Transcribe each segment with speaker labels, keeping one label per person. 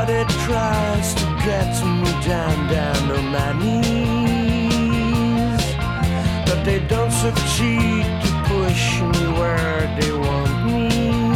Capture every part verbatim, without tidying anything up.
Speaker 1: but it tries to get me down, down on my knees. But they don't succeed to push me where they want me.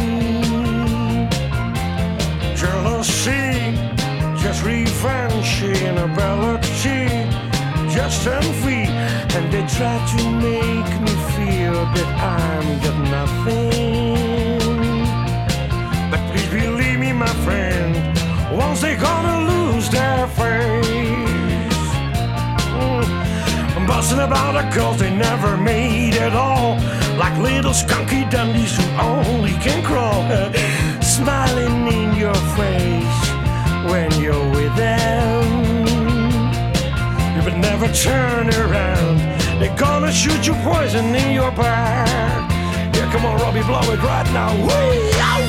Speaker 1: Jealousy, just revenge, inability, just envy, and they try to make me feel that I'm got nothing. But please believe me, my friend, once they gonna lose their face. Mm. I'm busting about a cause they never made at all, like little skunky dundies who only can crawl, smiling in your face when you're with them. You would never turn around, they're gonna shoot you poison in your back. Yeah, come on, Robbie, blow it right now. Whee! Ow!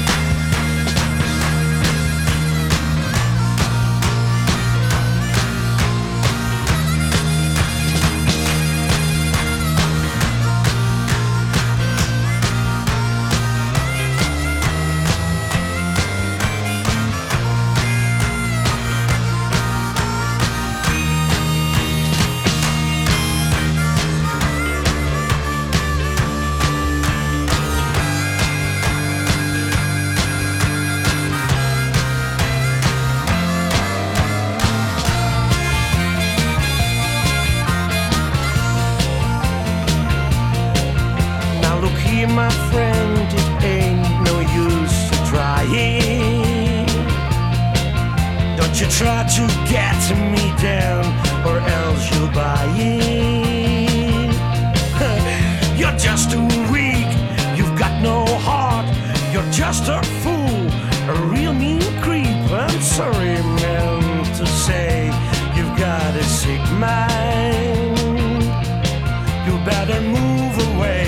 Speaker 1: My friend, it ain't no use to trying. Don't you try to get me down, or else you'll buy it. You're just too weak, you've got no heart, you're just a fool, a real mean creep. I'm sorry, man, to say you've got a sick mind. You better move away.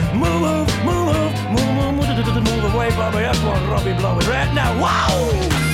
Speaker 1: Move, move, move, move, move, move away, Bobby. Come on, Robbie, blow it right now. Wow!